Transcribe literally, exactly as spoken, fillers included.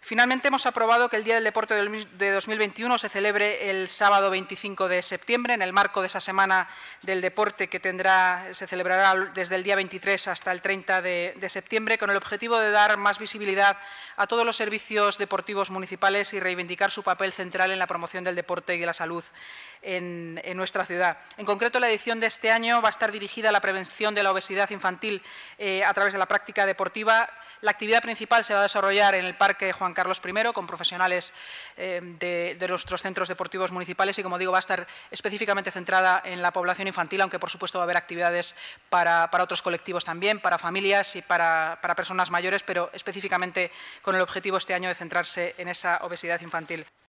Finalmente, hemos aprobado que el Día del Deporte de dos mil veintiuno se celebre el sábado veinticinco de septiembre, en el marco de esa Semana del Deporte que tendrá, se celebrará desde el día veintitrés hasta el treinta de, de septiembre, con el objetivo de dar más visibilidad a todos los servicios deportivos municipales y reivindicar su papel central en la promoción del deporte y de la salud en, en nuestra ciudad. En concreto, la edición de este año va a estar dirigida a la prevención de la obesidad infantil eh, a través de la práctica deportiva. La actividad principal se va a desarrollar en el Parque Juan Carlos primero, con profesionales eh, de, de nuestros centros deportivos municipales y, como digo, va a estar específicamente centrada en la población infantil, aunque, por supuesto, va a haber actividades para, para otros colectivos también, para familias y para, para personas mayores, pero específicamente con el objetivo este año de centrarse en esa obesidad infantil.